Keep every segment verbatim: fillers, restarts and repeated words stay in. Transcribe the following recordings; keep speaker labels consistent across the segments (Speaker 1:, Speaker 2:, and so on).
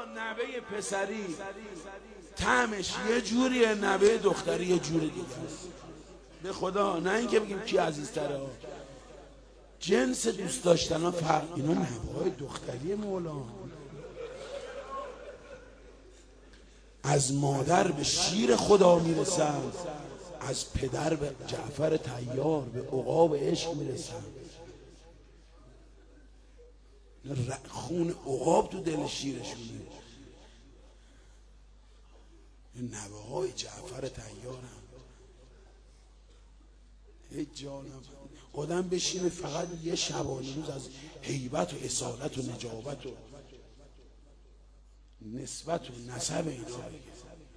Speaker 1: نوه پسری طعمش یه جوریه، نوه دختری یه جور دیگه است. به خدا نه اینکه بگیم کی عزیزتره، جنس دوست داشتن ها فرق. اینا نوه‌های دختری مولانا از مادر به شیر خدا میرسن، از پدر به جعفر طیار به عقاب عشق میرسن. خون عقاب تو دل شیرشونه. این نوه های جعفر طیار هم هیچ جا نبود. آدم بشینه فقط یه شبانه روز از هیبت و اصالت و نجابت و نسبت و نسب اینا بگه.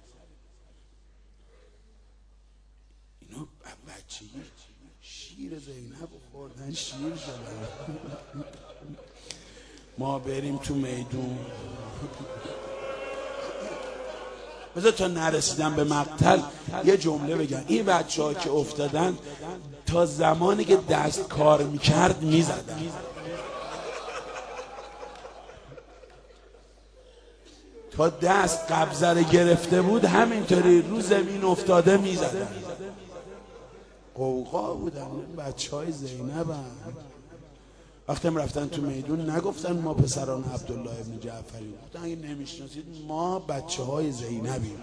Speaker 1: اینا بچگی شیر زینب خوردن، شیر شدن. ما بریم تو میدون. بذار تا نرسیدم به مقتل یه جمله بگم. این بچه ها که افتادن تا زمانی که دست کار میکرد میزدن. تا دست قبضه گرفته بود همینطوری رو زمین افتاده میزدن. قوقا بودن بچه های زینب هم. وقتی هم رفتن تو میدون نگفتن ما پسران عبدالله ابن جعفری، گفتن اگه نمیشناسید ما بچه های زینبیم.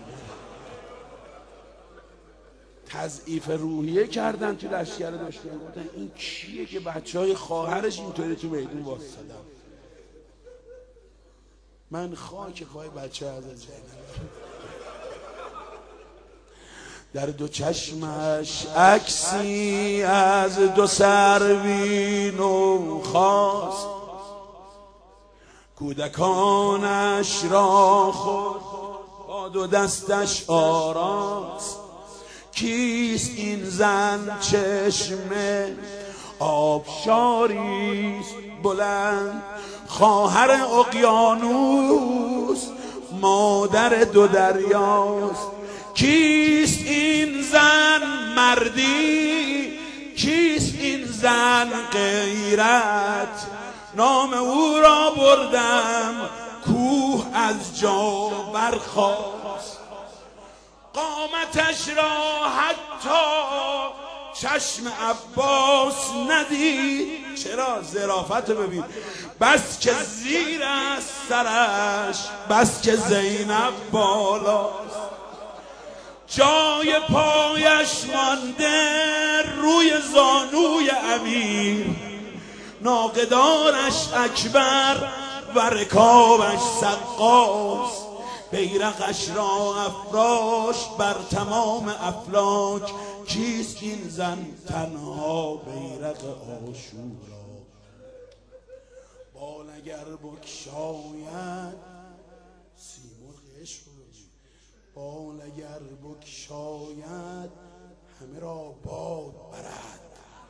Speaker 1: تضعیف روحیه کردن تو لشکر دشمن. گفتن این کیه که بچه های خواهرش اینطوری تو میدون واسطن. من خاک پای بچه از زینب. در دو چشمش عکسی از دو سروین و خواست، کودکانش را خود با دو دستش آراست. کیست این زن چشم آبشاریست بلند، خواهر اقیانوس مادر دو دریاست. کیست این زن مردی، کیست این زن غیرت، نام او را بردم کوه از جا برخاست. قامتش را حتی چشم عباس ندید. چرا؟ ظرافت ببین. بس که زیر از سرش، بس که زینب بالاست. جای پایش مانده روی زانوی امیر، ناقدارش اکبر و رکابش سقاس. بیرقش را افراش بر تمام افلاک. کیست این زن تنها بیرق عاشورا، بال اگر بگشاید سیمرغ عشق، بال اگر بگشاید همه را باد برد.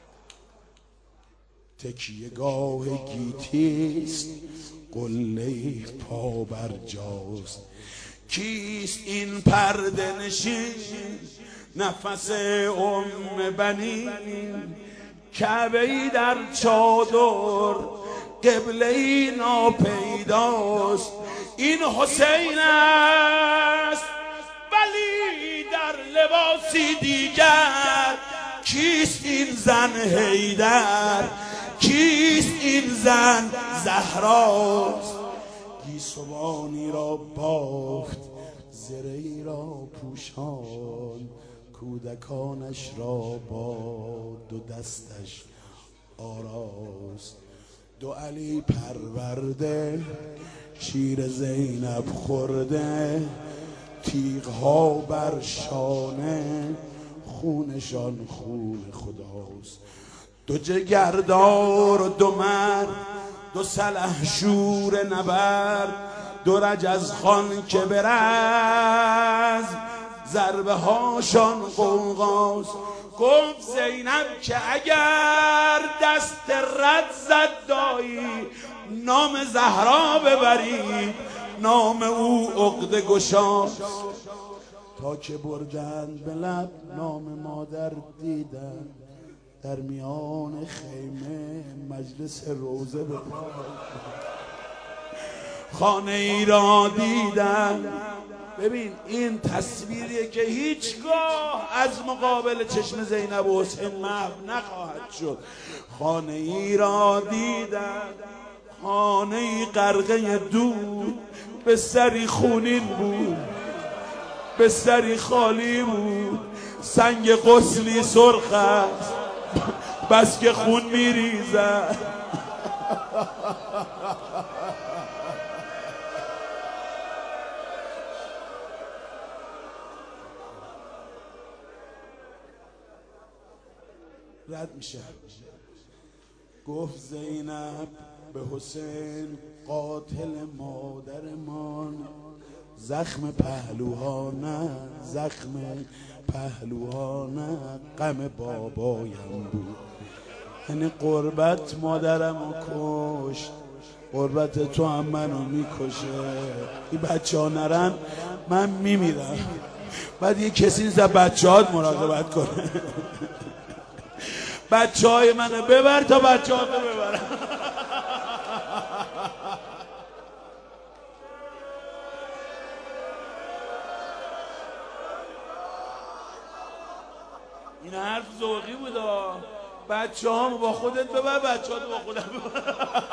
Speaker 1: تکیه گاه گیتیست قله پا بر جاست. کیست این پرده نشین نفس ام بنی، کعبه‌ای در چادر قبله‌ای ناپیداست. این حسین است ولی در لباسی دیگر. کیست این زن حیدر، کیست این زن زهراست. گیسوانی را بافت زره‌ای را پوشان، کودکانش را با دو دستش آراست. دو علی پرورده شیر زینب خورده، تیغها بر شانه خونشان خون خداست. دو جگردار و دو مرد، دو سلحشور نبرد، دو رجز خان که برز ضربه هاشان قوقاست. گفت زینب که اگر دست رد زد دایی، نام زهرا ببرید، نام او عقده گشاست. تا که بردند به لب نام مادر دیدن، در میان خیمه مجلس روزه به خانه ای را دیدم. ببین این تصویریه که هیچگاه از مقابل چشم زینب و حسین محو نخواهد شد. خانه ای را دیدم، خانه ای غرقه دود، به سری خونین بود، به سری خالی بود، سنگ غسلی سرخ است بس که خون میریزد. رد میشه. گفت زینب به حسین قاتل مادرمان، زخم پهلوها نه، زخم پهلوها نه، غم بابایم بود. یعنی قربت مادرمو کشت، قربت تو هم منو میکشه. این بچه ها نرن من میمیرم. بعد یه کسی نیست بچه هات مراقبت کنه. بچه های منو ببر تا بچه هاتو ببرم. این حرف ذوقی بود. بچه هامو با خودت ببر، بچه هاتو با خودت ببر.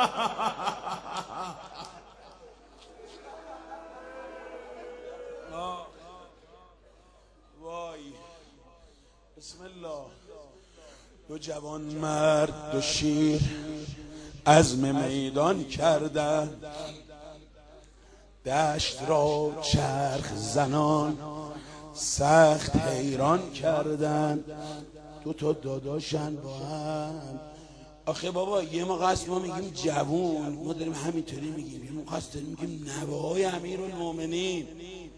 Speaker 1: وای بسم الله. دو جوان مرد دو شیر عزم میدان کردن، دشت را چرخ زنان سخت حیران کردن. دو تا داداشن با هم. آخه بابا یه موقع است ما میگیم جوون، ما داریم همینطوری میگیم. یه موقع است داریم میگیم نوه‌های امیرالمومنین.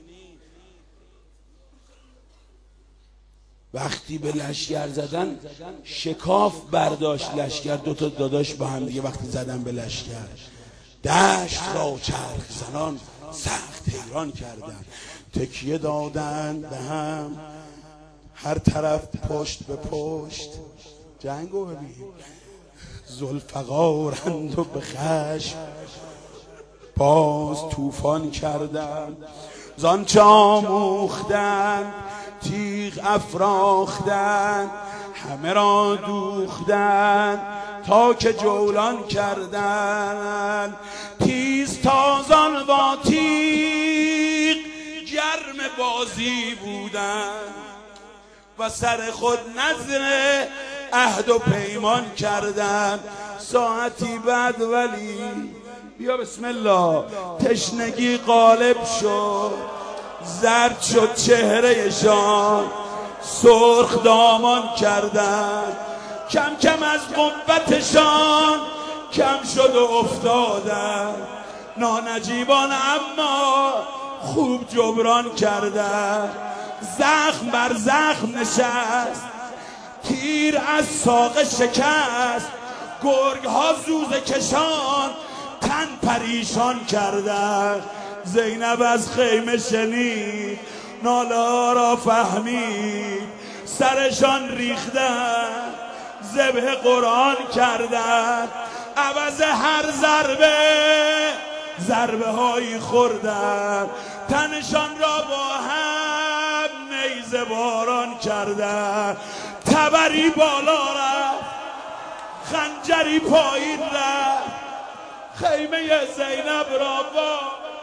Speaker 1: وقتی به لشگر زدن شکاف برداشت لشگر، دو تا داداش با هم دیگه وقتی زدن به لشگر، دشت را چرخ زنان سخت حیران کردن. تکیه دادن به هم، هر طرف پشت به پشت. جنگو ببین. ذوالفقارند و به خشم باز طوفان کردن. زانچه آموختن تیغ افراختن، همه را دوختن تا که جولان کردن. تیز تازان با تیغ گرم بازی بودن و سر خود نذر عهد و پیمان کردن. ساعتی بعد ولی بیا بسم الله تشنگی غالب شد، زرد شد چهرهشان، سرخ دامان کردن. کم کم از قوتشان کم شد و افتادن. نانجیبان اما خوب جبران کردن. زخم بر زخم نشست، تیر از ساقه شکست. گرگ ها زوزه کشان تن پریشان کردن. زینب از خیمه شنید، ناله را فهمید، سرشان ریختن، ذبح قرآن کردن. عوض هر ضربه ضربه هایی خوردن. تنشان را با هم نیزه باران کردن. تبری بالا رفت، خنجری پایین رفت، خیمه زینب را با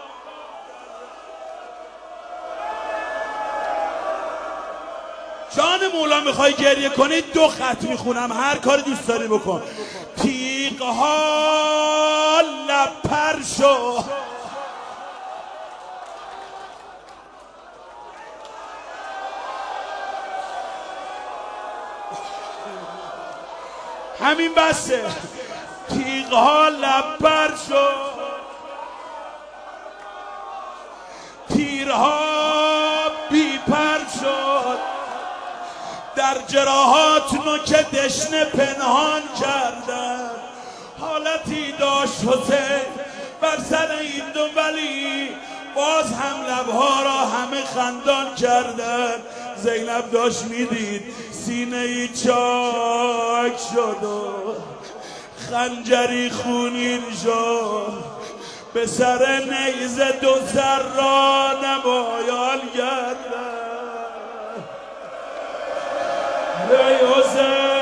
Speaker 1: جان مولا. میخوای گریه کنید دو خط میخونم، هر کاری دوست داری بکن. تیغ ها لپر شو، همین بسه. تیغ ها لپر شو، تیرها بی پر شد. در جراحات نوک دشنه پنهان کردن. حالتی داشت حسین بر سر این دو ولی، باز هم لبها را همه خندان کردن. زینب داشت میدید سینه ای چاک شد و خنجری خونین شد. به سر نیزه دو سر را نمایان گردد ای حسین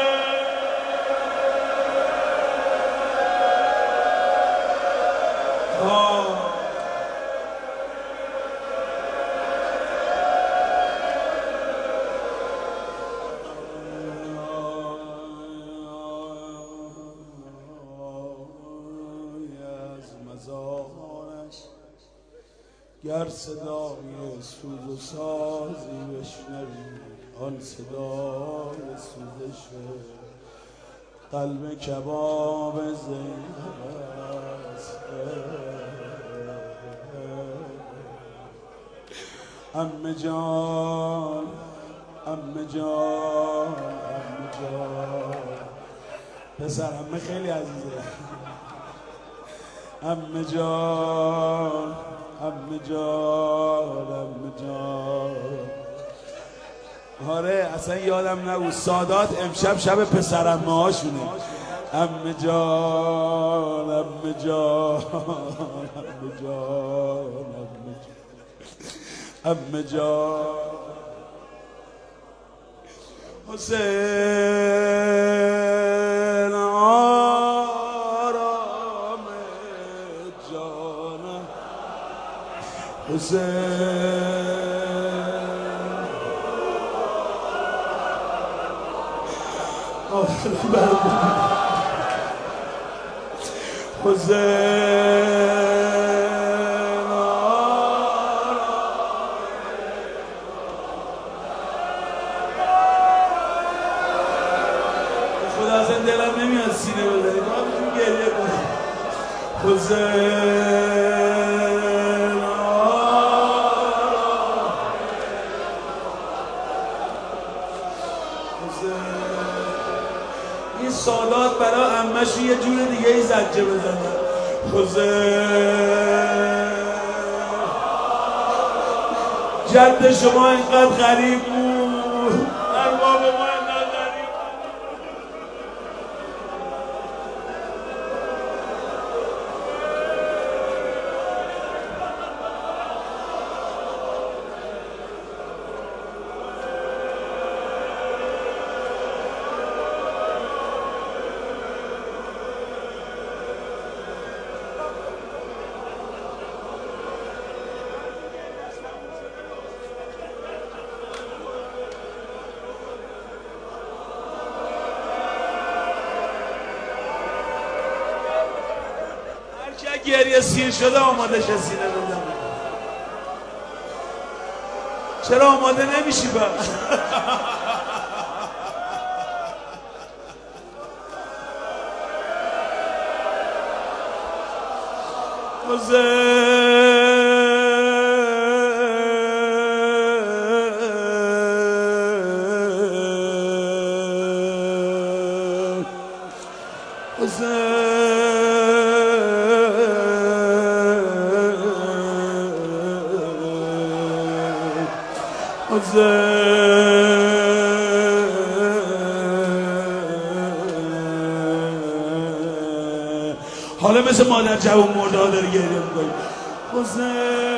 Speaker 1: گر صدای سوز و سازی بشنوی آن صدای سوزش قلب کباب زینب است عمه جان عمه جان عمه جان پسر عمه خیلی عزیزه عمه جان عمه جان عمه جان آره اصلا یادم نبود سادات امشب شب پسر عمه هاشونه عمه جان عمه جان عمه جان عمه جان حسین آرام جانم حسین حسین خدا اصلا دلم نمیاد سینه بزنی ما بتون گریه کنم حسین این سادات برای عمه‌ش یه جور دیگه ای زجه بزنه حسین جد شما اینقدر غریب بود ارباب ما اینقدر غریب گریه سیر شده آماده شه سینه بزنه چرا آماده نمیشی با حالا مثل مادر جوون مرده ها داری گریه میکنی حسین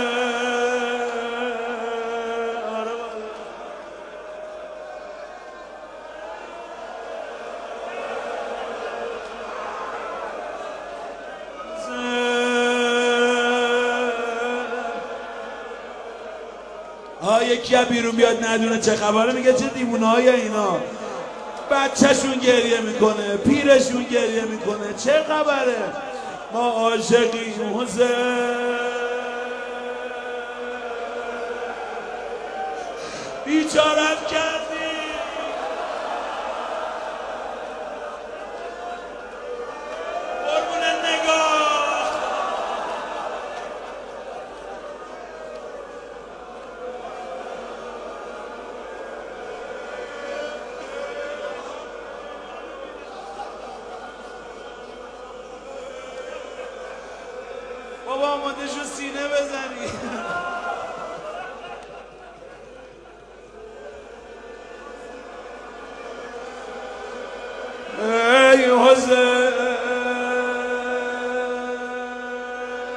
Speaker 1: ها یکی هم بیرون بیاد ندونه چه خبره میگه چه دیوونه های اینا بچهشون گریه میکنه پیرشون گریه میکنه چه خبره ما عاشقیم حسین بیچارت کردی قربون نگاه بابا آماده شو سینه بزنی ای حسین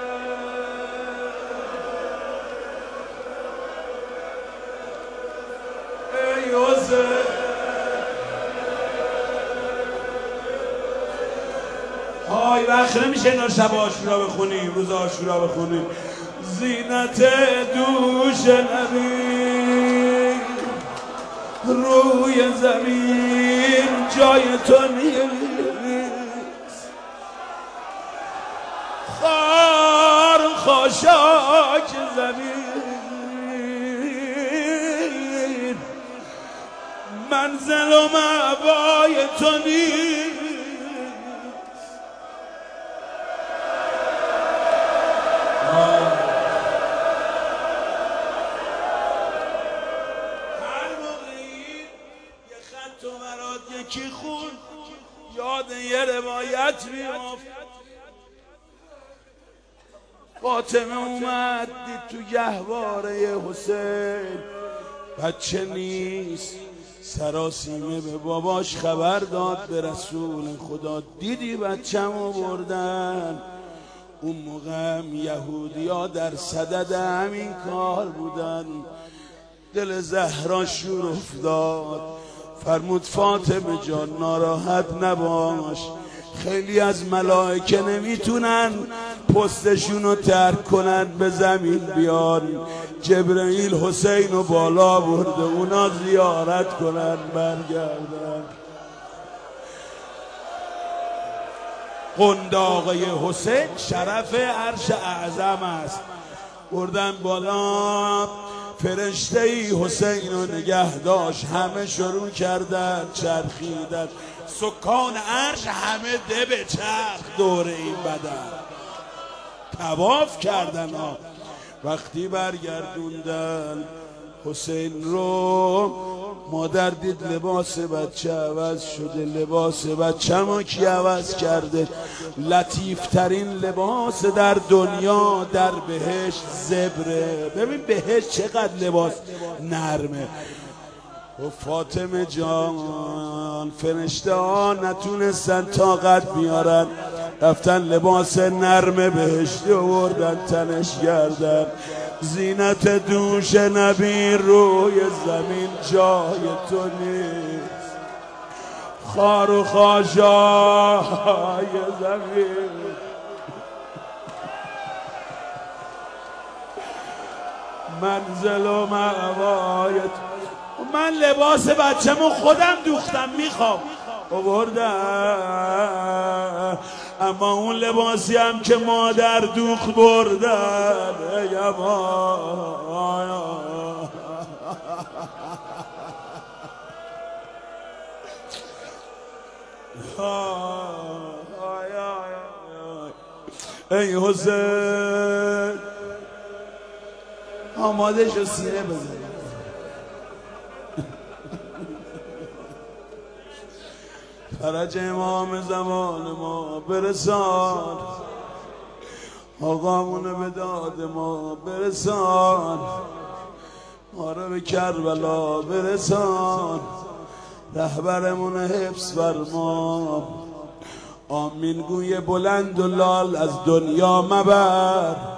Speaker 1: وقت نمیشه اینا شب عاشورا بخونیم، روز عاشورا بخونیم. زینت دوش نبی روی زمین جای تو نیست، خار خاشاک زمین منزل و مأوای تو نیست. یکی خون یاد یه روایت میافت. فاطمه اومد دید تو گهواره حسین بچه نیست، سراسیمه به باباش خبر داد، به رسول خدا دیدی بچه‌مو بردن. اون موقع هم یهودیا در صدد همین کار بودن. دل زهرا شور افتاد، فرمود فاطمه جان ناراحت نباش، خیلی از ملائکه نمیتونن پستشونو ترک کنن به زمین بیان، جبرئیل حسین رو بالا برده اونا زیارت کنن برگردن. قنداقه حسین شرف عرش اعظم است، بردن بالا، فرشته ای حسین رو نگه داشت، همه شروع کردن چرخیدن، سکان عرش همه ده به چرخ دور این بدن طواف کردن ها. وقتی برگردوندن حسین رو، مادر دید لباس بچه عوض شده. لباس بچه ما کی عوض کرده؟ لطیفترین لباس در دنیا در بهشت زبره. ببین بهشت چقدر لباس نرمه. و فاطمه جان فرشته ها نتونستن طاقت بیارن، رفتن لباس نرم بهشتی آوردن تنش کردن. زینت دوش نبی روی زمین جای تو نیست، خار و خاشای زمین منزل و مأوای تو. من لباس بچه‌مو خودم دوختم میخوام آوردن، اما اون لباسی هم که مادر دوخت بردن. ای ای حسین آماده شو سینه بزن. فرج امام زمان ما برسان، آقامونو به داد ما برسان، ما رو به کربلا برسان، رهبرمون حفظ فرما. آمین گوی بلند و لال از دنیا مبر،